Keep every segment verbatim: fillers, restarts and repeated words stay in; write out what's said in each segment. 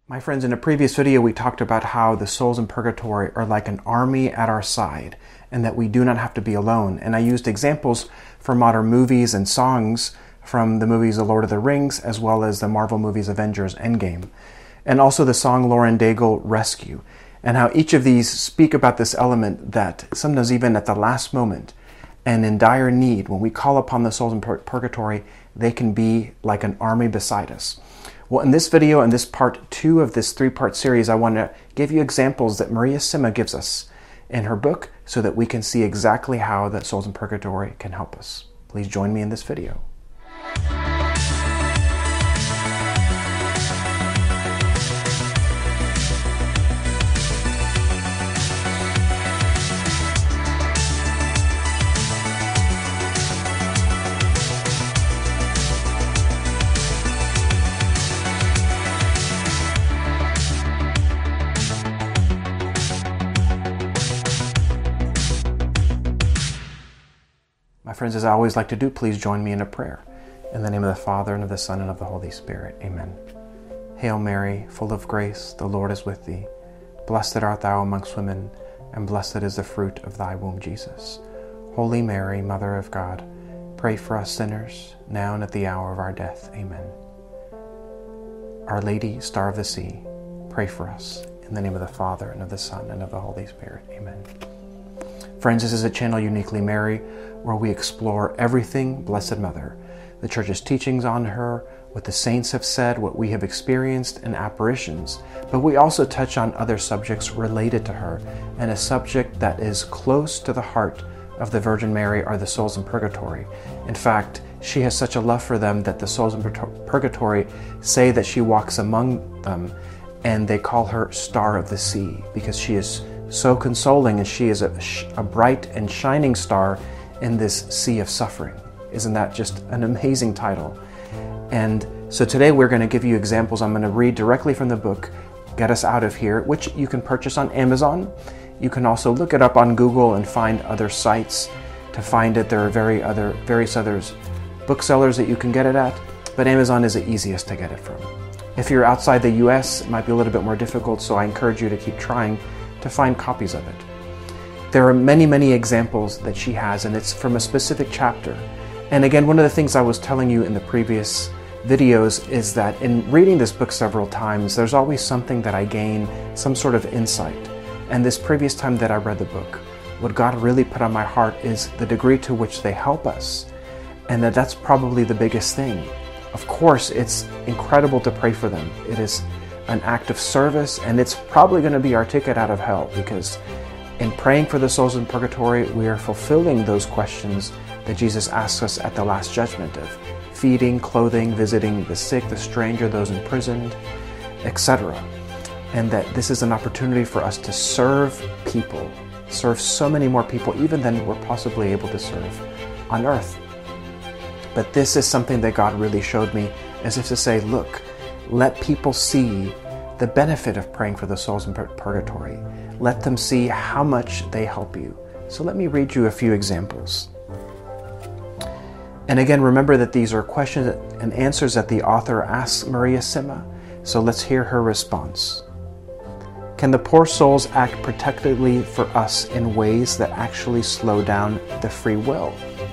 My friends, in a previous video we talked about how the souls in purgatory are like an army at our side and that we do not have to be alone. And I used examples from modern movies and songs from the movies The Lord of the Rings as well as the Marvel movies Avengers Endgame. And also the song Lauren Daigle, Rescue. And how each of these speak about this element that sometimes even at the last moment and in dire need, when we call upon the souls in pur- purgatory, they can be like an army beside us. Well, in this video, in this part two of this three-part series, I want to give you examples that Maria Sima gives us in her book so that we can see exactly how the souls in purgatory can help us. Please join me in this video. My friends, as I always like to do, please join me in a prayer. In the name of the Father, and of the Son, and of the Holy Spirit. Amen. Hail Mary, full of grace, the Lord is with thee. Blessed art thou amongst women, and blessed is the fruit of thy womb, Jesus. Holy Mary, Mother of God, pray for us sinners, now and at the hour of our death. Amen. Our Lady, Star of the Sea, pray for us. In the name of the Father, and of the Son, and of the Holy Spirit. Amen. Friends, this is a channel Uniquely Mary, where we explore everything Blessed Mother, the Church's teachings on her, what the saints have said, what we have experienced in apparitions, but we also touch on other subjects related to her, and a subject that is close to the heart of the Virgin Mary are the souls in purgatory. In fact, she has such a love for them that the souls in purgatory say that she walks among them, and they call her Star of the Sea, because she is so consoling, and she is a, a bright and shining star in this sea of suffering. Isn't that just an amazing title? And so today we're going to give you examples. I'm going to read directly from the book, Get Us Out of Here, which you can purchase on Amazon. You can also look it up on Google and find other sites to find it. There are very other, various other booksellers that you can get it at, but Amazon is the easiest to get it from. If you're outside the U S, it might be a little bit more difficult, so I encourage you to keep trying to find copies of it. There are many, many examples that she has, and it's from a specific chapter. And again, one of the things I was telling you in the previous videos is that in reading this book several times, there's always something that I gain, some sort of insight. And this previous time that I read the book, what God really put on my heart is the degree to which they help us. And that that's probably the biggest thing. Of course, it's incredible to pray for them. It is an act of service, and it's probably going to be our ticket out of hell, because in praying for the souls in purgatory, we are fulfilling those questions that Jesus asks us at the Last Judgment of feeding, clothing, visiting the sick, the stranger, those imprisoned, et cetera. And that this is an opportunity for us to serve people, serve so many more people even than we're possibly able to serve on earth. But this is something that God really showed me, as if to say, look, let people see the benefit of praying for the souls in purgatory. Let them see how much they help you. So let me read you a few examples. And again, remember that these are questions and answers that the author asks Maria Sima. So let's hear her response. Can the poor souls act protectively for us in ways that actually slow down the free will?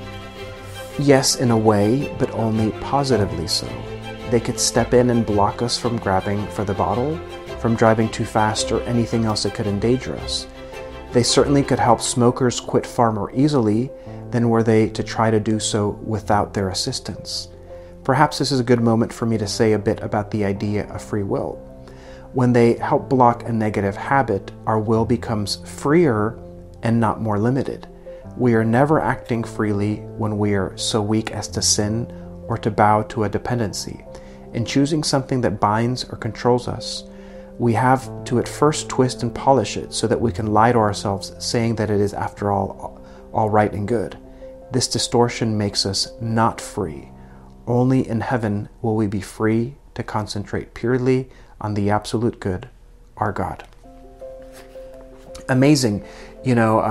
Yes, in a way, but only positively so. They could step in and block us from grabbing for the bottle, from driving too fast, or anything else that could endanger us. They certainly could help smokers quit far more easily than were they to try to do so without their assistance. Perhaps this is a good moment for me to say a bit about the idea of free will. When they help block a negative habit, our will becomes freer and not more limited. We are never acting freely when we are so weak as to sin or to bow to a dependency. In choosing something that binds or controls us, we have to at first twist and polish it so that we can lie to ourselves, saying that it is after all all right and good. This distortion makes us not free. Only in heaven will we be free to concentrate purely on the absolute good, our God. Amazing. You know, uh,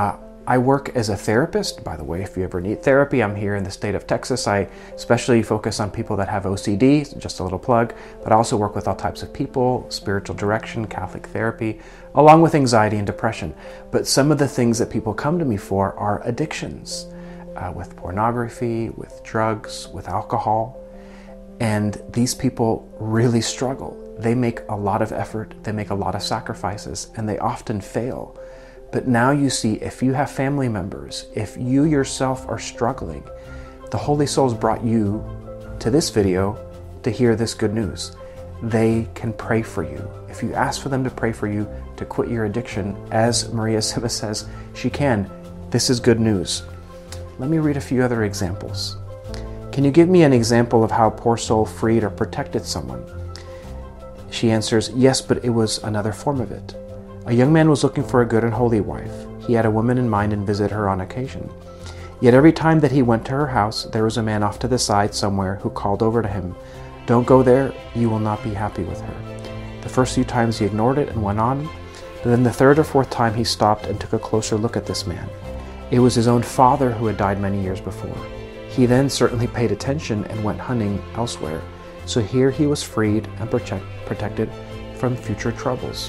I work as a therapist. By the way, if you ever need therapy, I'm here in the state of Texas. I especially focus on people that have O C D, just a little plug, but I also work with all types of people, spiritual direction, Catholic therapy, along with anxiety and depression. But some of the things that people come to me for are addictions, uh, with pornography, with drugs, with alcohol. And these people really struggle. They make a lot of effort, they make a lot of sacrifices, and they often fail. But now you see, if you have family members, if you yourself are struggling, the Holy Souls brought you to this video to hear this good news. They can pray for you. If you ask for them to pray for you to quit your addiction, as Maria Sima says she can, this is good news. Let me read a few other examples. Can you give me an example of how a poor soul freed or protected someone? She answers, yes, but it was another form of it. A young man was looking for a good and holy wife. He had a woman in mind and visited her on occasion. Yet every time that he went to her house, there was a man off to the side somewhere who called over to him, "Don't go there, you will not be happy with her." The first few times he ignored it and went on, but then the third or fourth time he stopped and took a closer look at this man. It was his own father who had died many years before. He then certainly paid attention and went hunting elsewhere, so here he was freed and protect, protected from future troubles.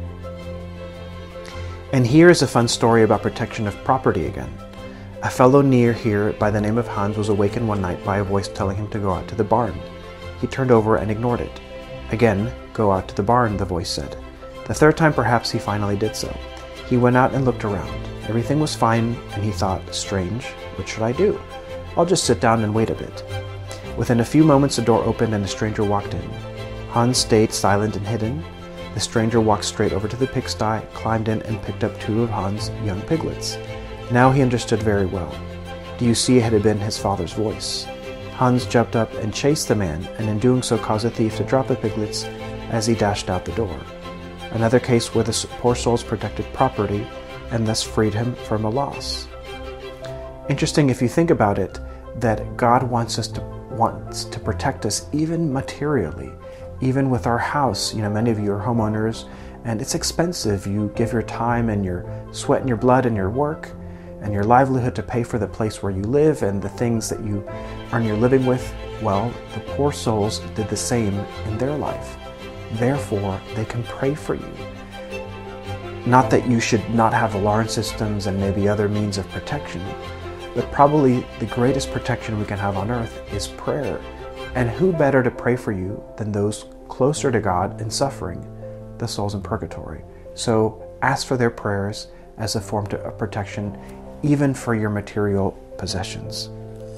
And here is a fun story about protection of property again. A fellow near here by the name of Hans was awakened one night by a voice telling him to go out to the barn. He turned over and ignored it. Again, "Go out to the barn," the voice said. The third time perhaps he finally did so. He went out and looked around. Everything was fine, and he thought, strange, what should I do? I'll just sit down and wait a bit. Within a few moments the door opened and a stranger walked in. Hans stayed silent and hidden. The stranger walked straight over to the pigsty, climbed in, and picked up two of Hans' young piglets. Now he understood very well. Do you see, it had been his father's voice. Hans jumped up and chased the man, and in doing so caused the thief to drop the piglets as he dashed out the door. Another case where the poor souls protected property and thus freed him from a loss. Interesting if you think about it, that God wants us to wants to protect us even materially, even with our house. You know, many of you are homeowners, and it's expensive. You give your time and your sweat and your blood and your work and your livelihood to pay for the place where you live and the things that you earn your living with. Well, the poor souls did the same in their life. Therefore, they can pray for you. Not that you should not have alarm systems and maybe other means of protection, but probably the greatest protection we can have on earth is prayer. And who better to pray for you than those closer to God in suffering, the souls in purgatory? So ask for their prayers as a form of protection, even for your material possessions.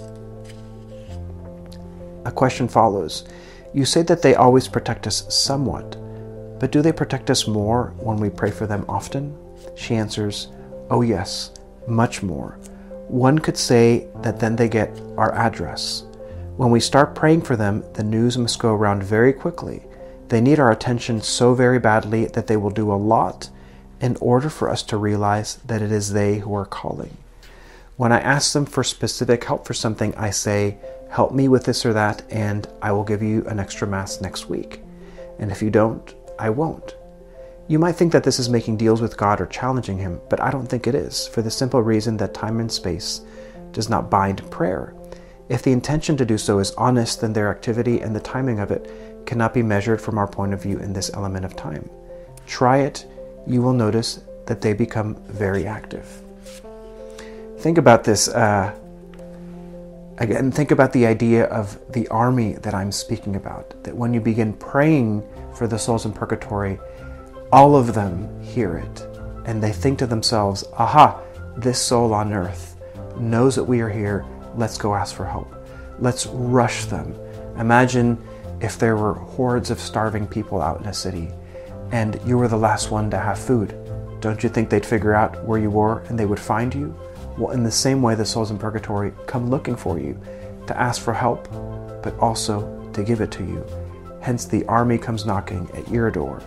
A question follows. You say that they always protect us somewhat, but do they protect us more when we pray for them often? She answers, oh yes, much more. One could say that then they get our address. When we start praying for them, the news must go around very quickly. They need our attention so very badly that they will do a lot in order for us to realize that it is they who are calling. When I ask them for specific help for something, I say, help me with this or that, and I will give you an extra Mass next week. And if you don't, I won't. You might think that this is making deals with God or challenging Him, but I don't think it is, for the simple reason that time and space does not bind prayer. If the intention to do so is honest, then their activity and the timing of it cannot be measured from our point of view in this element of time. Try it, you will notice that they become very active. Think about this, uh, again, think about the idea of the army that I'm speaking about, that when you begin praying for the souls in purgatory, all of them hear it, and they think to themselves, aha, this soul on earth knows that we are here. Let's go ask for help. Let's rush them. Imagine if there were hordes of starving people out in a city and you were the last one to have food. Don't you think they'd figure out where you were and they would find you? Well, in the same way, the souls in purgatory come looking for you to ask for help, but also to give it to you. Hence, the army comes knocking at your door.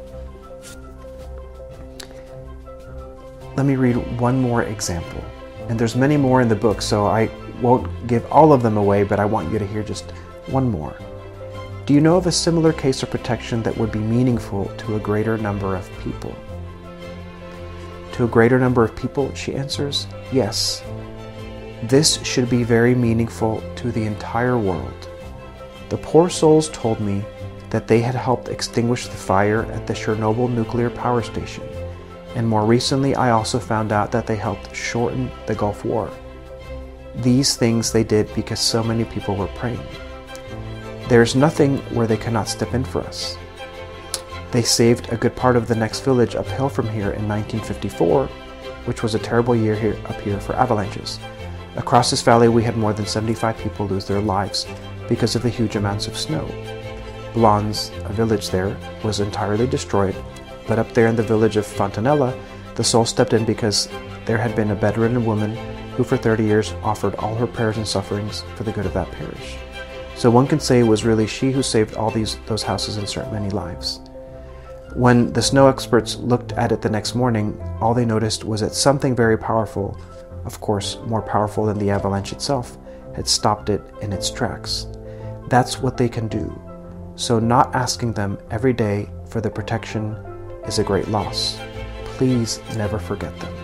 Let me read one more example. And there's many more in the book, so I won't give all of them away, but I want you to hear just one more. Do you know of a similar case of protection that would be meaningful to a greater number of people? to a greater number of people? She answers, yes. This should be very meaningful to the entire world. The poor souls told me that they had helped extinguish the fire at the Chernobyl nuclear power station, and more recently I also found out that they helped shorten the Gulf War. These things they did because so many people were praying. There's nothing where they cannot step in for us. They saved a good part of the next village uphill from here in nineteen fifty-four, which was a terrible year here up here for avalanches. Across this valley we had more than seventy-five people lose their lives because of the huge amounts of snow. Blans, a village there, was entirely destroyed, but up there in the village of Fontanella, the soul stepped in because there had been a bedridden woman who for thirty years offered all her prayers and sufferings for the good of that parish. So one can say it was really she who saved all these those houses and so many lives. When the snow experts looked at it the next morning, all they noticed was that something very powerful, of course more powerful than the avalanche itself, had stopped it in its tracks. That's what they can do. So not asking them every day for the protection is a great loss. Please never forget them.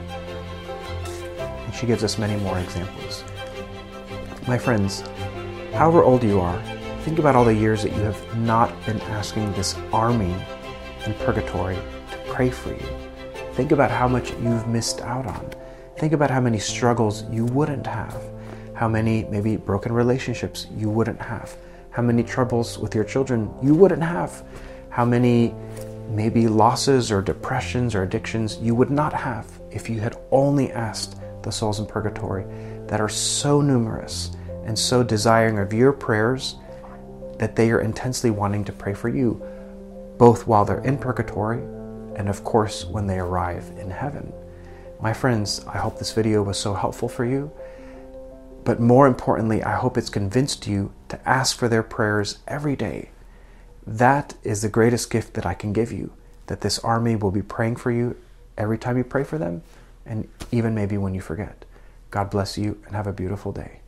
And she gives us many more examples. My friends, however old you are, think about all the years that you have not been asking this army in purgatory to pray for you. Think about how much you've missed out on. Think about how many struggles you wouldn't have, how many maybe broken relationships you wouldn't have, how many troubles with your children you wouldn't have, how many maybe losses or depressions or addictions you would not have if you had only asked the souls in purgatory that are so numerous and so desiring of your prayers that they are intensely wanting to pray for you, both while they're in purgatory and of course when they arrive in heaven. My friends, I hope this video was so helpful for you, but more importantly, I hope it's convinced you to ask for their prayers every day. That is the greatest gift that I can give you, that this army will be praying for you every time you pray for them, and even maybe when you forget. God bless you and have a beautiful day.